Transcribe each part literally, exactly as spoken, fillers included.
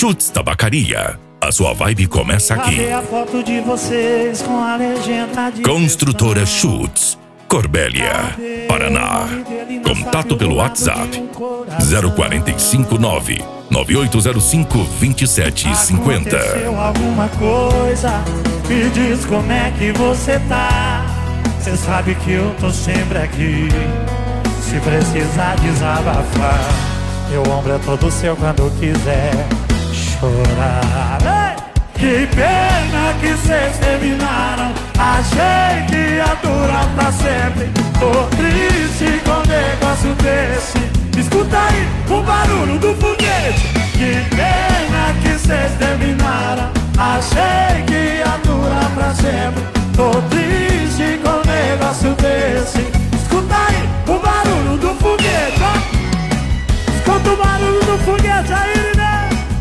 Chutes Tabacaria. A sua vibe começa aqui. Cadê a foto de vocês com a legenda de Construtora Chutes, Corbélia, Paraná. Contato pelo WhatsApp zero quatro cinco nove, nove oito zero cinco, dois sete cinco zero. Aconteceu alguma coisa? Me diz como é que você tá. Cê sabe que eu tô sempre aqui. Se precisar desabafar, meu ombro é todo seu quando quiser chorar. Ei! Que pena que cês terminaram. Achei que ia durar pra sempre. Tô triste com um negócio desse. Escuta aí o barulho do foguete. Que pena que cês terminaram. Achei que ia durar pra sempre. Tô triste com um negócio desse. Escuta aí o barulho do foguete, ó. Escuta o barulho do foguete aí, né?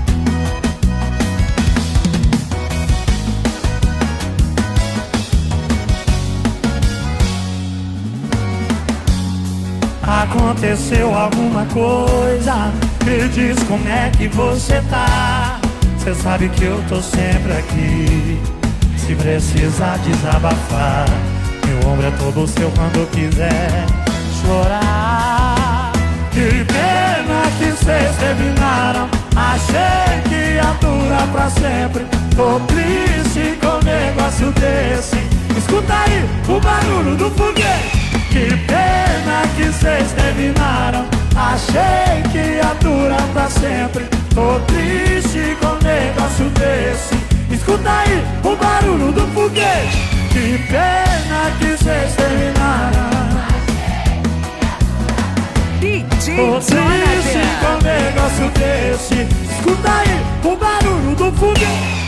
Aconteceu alguma coisa? Me diz como é que você tá. Cê sabe que eu tô sempre aqui. Se precisar desabafar, meu ombro é todo seu quando quiser chorar. Que pena que cês terminaram. Achei que ia durar pra sempre. Tô triste com um negócio desse. Escuta aí o barulho do foguete. Que pena que cês terminaram. Achei que ia durar pra sempre. Tô triste com um negócio desse. Escuta aí o barulho do foguete. Que pena que cês terminaram. Tô triste com um negócio desse. Escuta aí o barulho do foguete.